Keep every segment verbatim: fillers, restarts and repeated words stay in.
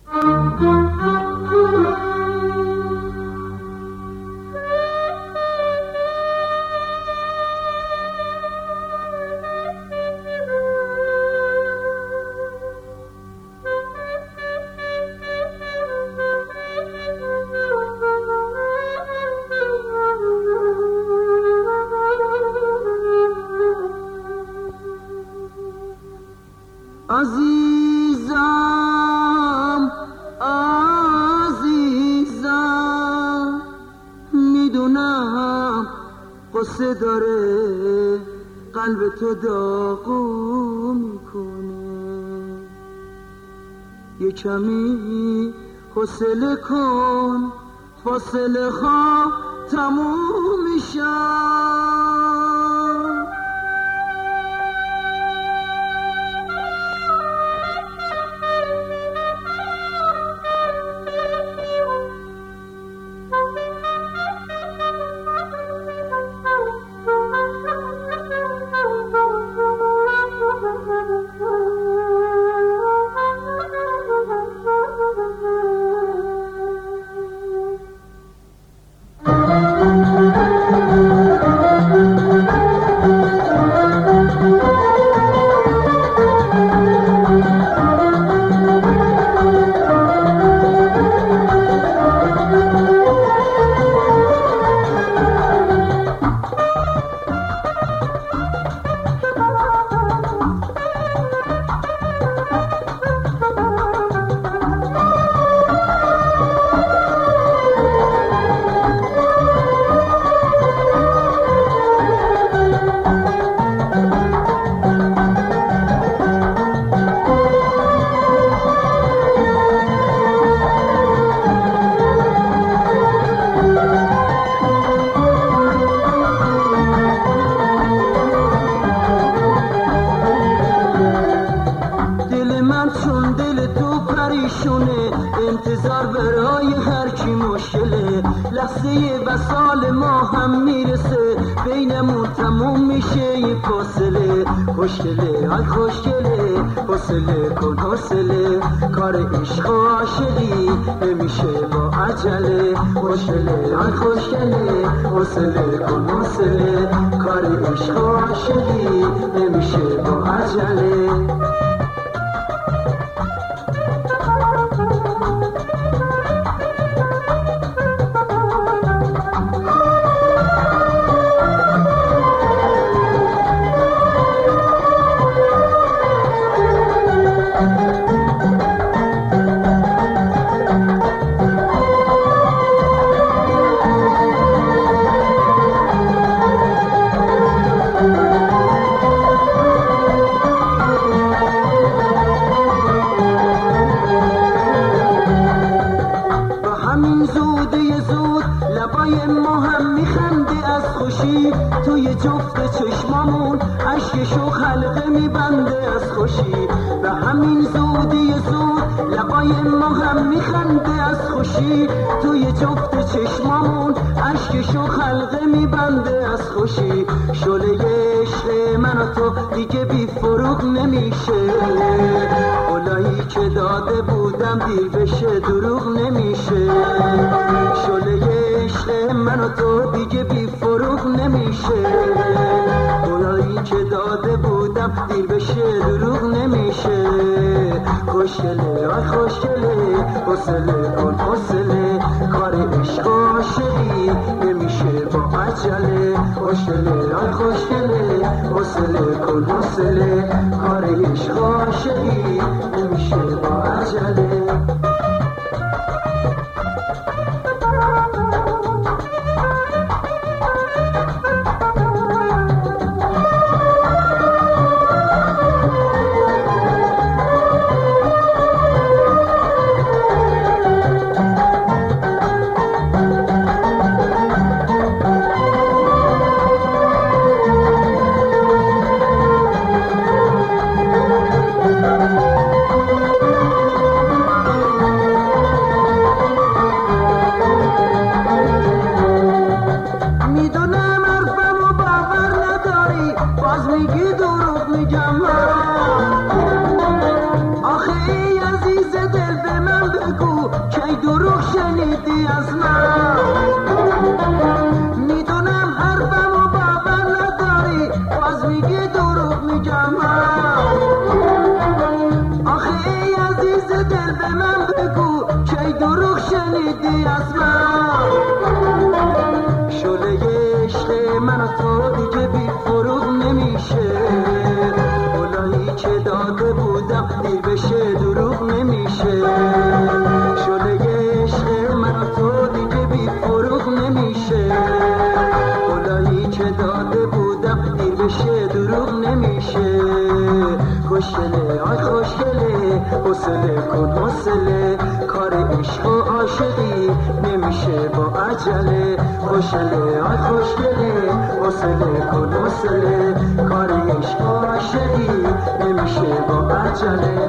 عزیزم عزیزم میدونم قصه داره قلب تو داغو میکنه، یه کمی حوصله کن فاصله ها تموم میشن. انتظار برای هر کی مشکله، لحظه وصال ما هم میرسه، بینمون تموم میشه یه فاصله. خوشگله های خوشگله حوصله کن حوصله، کار عشق و عاشقی نمیشه با عجله. خوشگله های خوشگله حوصله کن حوصله، کار عشق و عاشقی نمیشه با عجله. توی جفت چشمامون عشقشو خلقه میبنده از خوشی، و همین زودی زود لبای ما هم میخنده از خوشی. توی جفت چشمامون عشقشو خلقه میبنده از خوشی. شعله عشق من و تو دیگه بی فروغ نمیشه، قولایی که داده بودم دیر بشه دروغ نمیشه. شعله عشق من و تو دیگه بی فروغ نمیشه، قولایی که داده بودم دیر بشه دروغ نمیشه. خوشگله آی خوشگله حوصله کن حوصله، کار عشق و عاشقی نمیشه با عجله. خوشگله آی خوشگله حوصله کن حوصله، کار عشق و عاشقی نمیشه با عجله. دل به من بگو کی دروغ شنیدی از من. شعله عشق من و تو دیگه بی فروغ نمیشه، الهی که داده بودم دیر بشه دروغ نمیشه. شعله عشق من و تو دیگه بی فروغ نمیشه، الهی که داده بودم دیر بشه دروغ نمیشه. خوشگله آی خوشگله حوصله کن حوصله، کار عشق و عاشقی نمیشه با عجله. خوشگله آی خوشگله حوصله کن حوصله، کار عشق و عاشقی نمیشه با عجله.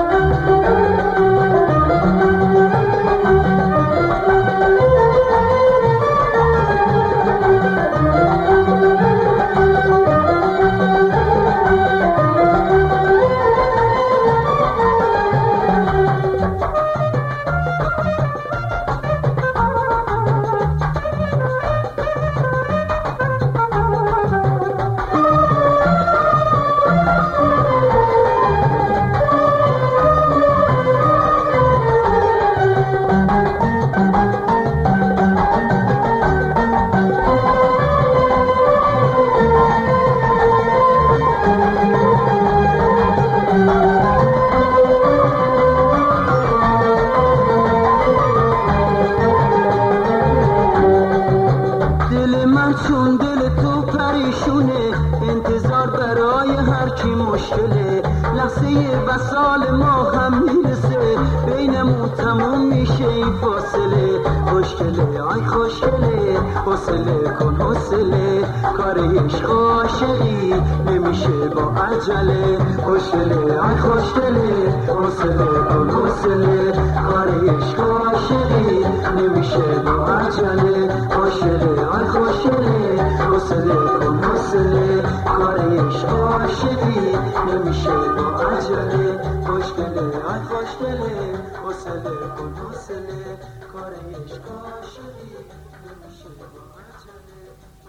چون دل تو پریشونه، انتظار برای هر کی مشکله. لحظه وصال ما هم میرسه، بینمون تموم میشه این فاصله. خوشگله آی خوشگله حوصله کن حوصله، کار عشق و عاشقی نمیشه با عجله. خوشگله آی خوشگله حوصله کن حوصله، کار عشق و عاشقی نمیشه با عجله. خوشگله آی خوشگله حوصله کن حوصله، کار عشق و عاشقی نمیشه با عجله. خوشگله آی خوشگله حوصله کن حوصله، کار عشق و عاشقی نمیشه با عجله.